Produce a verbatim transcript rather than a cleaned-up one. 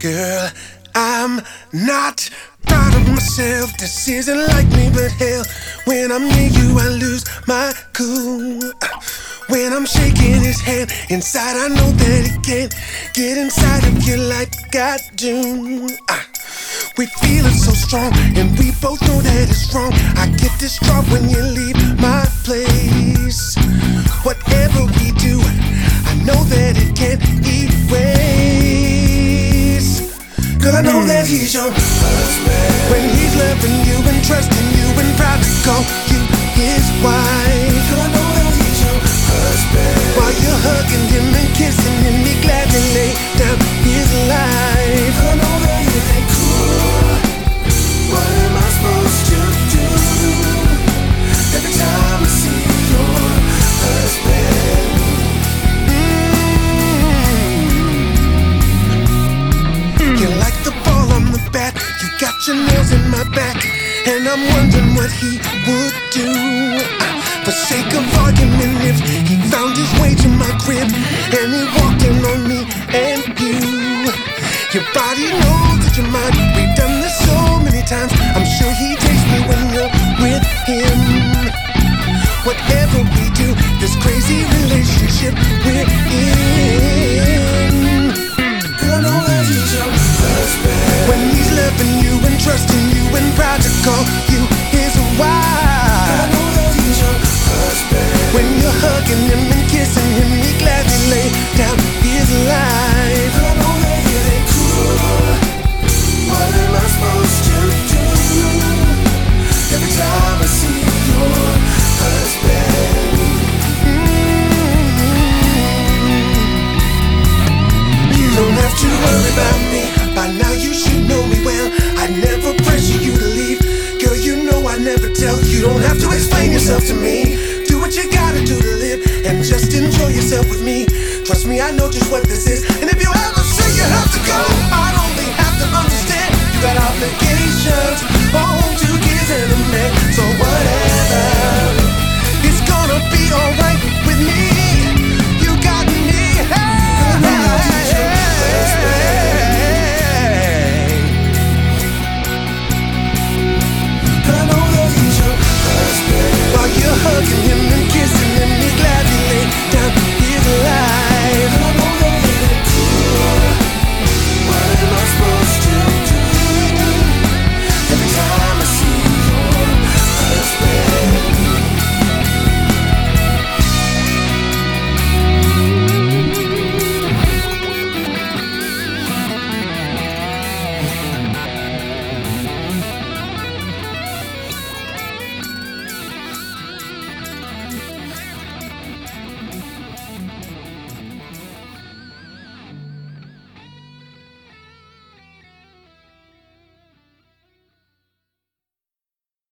Girl, I'm not proud of myself. This isn't like me, but hell, when I'm near you, I lose my cool. When I'm shaking his hand, inside I know that he can't get inside of you like I do. We feel it so strong, and we both know that it's wrong. I get distraught when you leave my place. Whatever we do, I know that it can't erase. Girl, I know that he's your husband. When he's loving you and trusting you and proud to call you his wife. Girl, I know that he's your husband. While you're hugging him and kissing him, he gladly lay down his life. Girl, I know that it ain't cool. What am I supposed to do every time I see your husband? Mm-hmm. You like the ball on the bat, you got your nails in my back, and I'm wondering what he would do. For sake of argument, if he found his way to my crib and he walked in on me and you, your body knows that you're mine. We've done this so many times. I'm sure he takes me when you're with him. Whatever we do, this crazy relationship we're in. Girl, I know that he's your husband. When he's loving you and trusting you and proud to call you his wife. Girl, I know that he's your husband. When you're hugging him and kissing him, he gladly lay down his life. Girl, I know that it ain't cool. What am I supposed to do every time I see your husband? Mm-hmm. You don't have to worry about me. By now you should know me well. I never pressure you to leave. Girl, you know I never tell. You don't have to explain yourself to me. Do what you gotta do to live and just enjoy yourself with me. Trust me, I know just what this is.